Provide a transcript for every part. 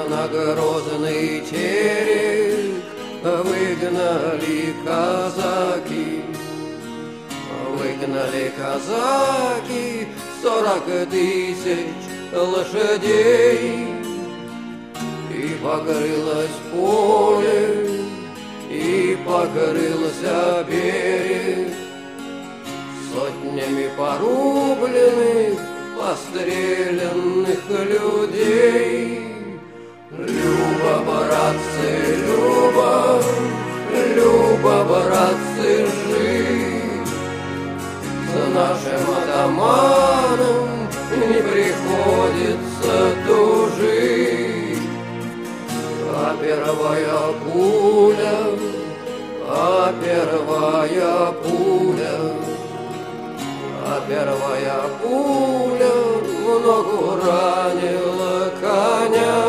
на грозный терек выгнали казаки. Выгнали казаки 40 тысяч лошадей. И покрылось поле, и покрылся берег сотнями порубленных, постреленных людей. Люба, братцы, Люба, Люба, братцы, жить с нашим атаманом не приходится тужить. А первая пуля, а первая пуля, а первая пуля в ногу ранила коня.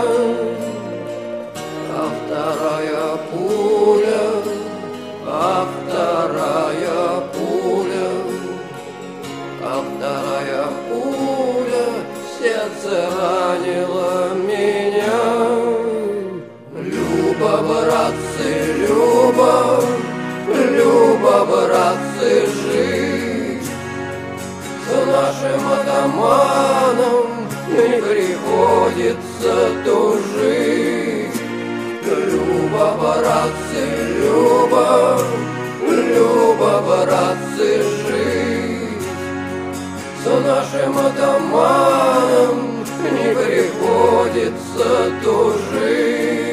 А вторая пуля, а вторая пуля, а вторая пуля в сердце ранила меня. Люба, братцы, Люба, Люба, братцы, жить с нашим атаманом не приходится тужить. Люба, братцы, Люба, Люба, братцы, жить с нашим атаманом не приходится тужить.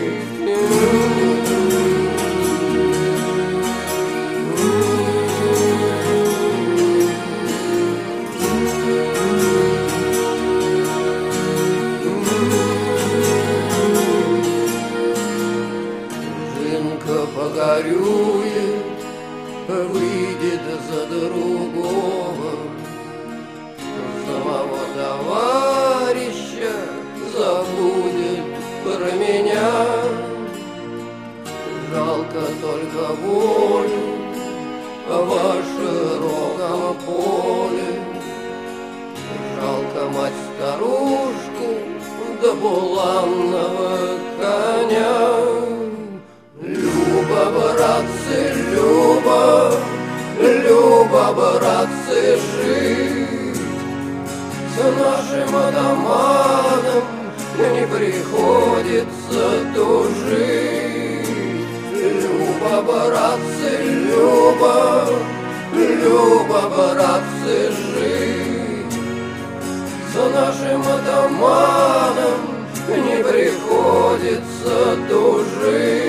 Жинка погорюет, выйдет за другого, самого товарища забудет про меня. Жалко только волю во широком поле, жалко мать-старушку да буланного коня. Люба, братцы, Люба, Люба, братцы, жить с нашим атаманом не приходится тужить. Люба, братцы, Люба, Люба, братцы, жить с нашим атаманом не приходится тужить.